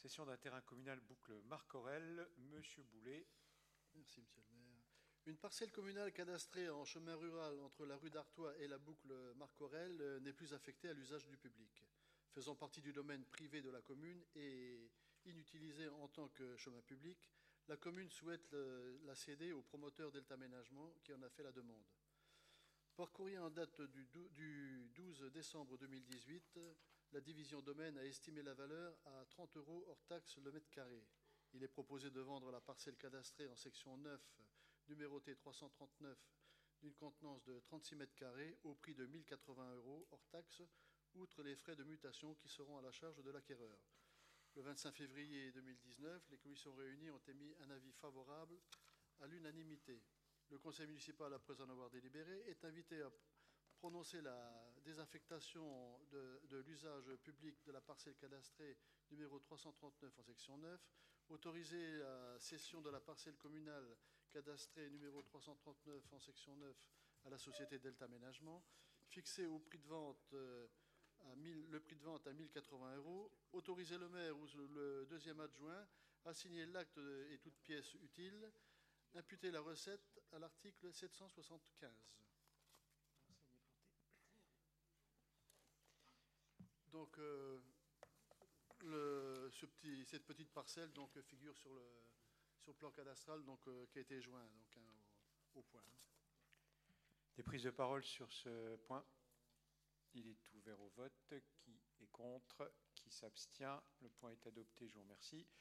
Cession d'un terrain communal boucle Marc-Aurèle. Monsieur Boulet. Merci, monsieur le maire. Une parcelle communale cadastrée en chemin rural entre la rue d'Artois et la boucle Marc-Aurèle n'est plus affectée à l'usage du public. Faisant partie du domaine privé de la commune et inutilisée en tant que chemin public, la commune souhaite la céder au promoteur Delta Aménagement qui en a fait la demande. Par courrier en date du 12 décembre 2018, la division domaine a estimé la valeur à 30 € hors taxe le mètre carré. Il est proposé de vendre la parcelle cadastrée en section 9, numérotée 339, d'une contenance de 36 mètres carrés au prix de 1 080 € hors taxe, outre les frais de mutation qui seront à la charge de l'acquéreur. Le 25 février 2019, les commissions réunies ont émis un avis favorable à l'unanimité. Le conseil municipal, après en avoir délibéré, est invité à prononcer la désaffectation de l'usage public de la parcelle cadastrée numéro 339 en section 9, autoriser la cession de la parcelle communale cadastrée numéro 339 en section 9 à la société Delta Aménagement, fixer au prix de vente le prix de vente à 1 080 €, autoriser le maire ou le deuxième adjoint à signer l'acte et toutes pièces utiles, imputer la recette à l'article 775. Donc, cette petite parcelle donc, figure sur le plan cadastral donc, qui a été joint donc, au point. Des prises de parole sur ce point? Il est ouvert au vote. Qui est contre? Qui s'abstient? Le point est adopté. Je vous remercie.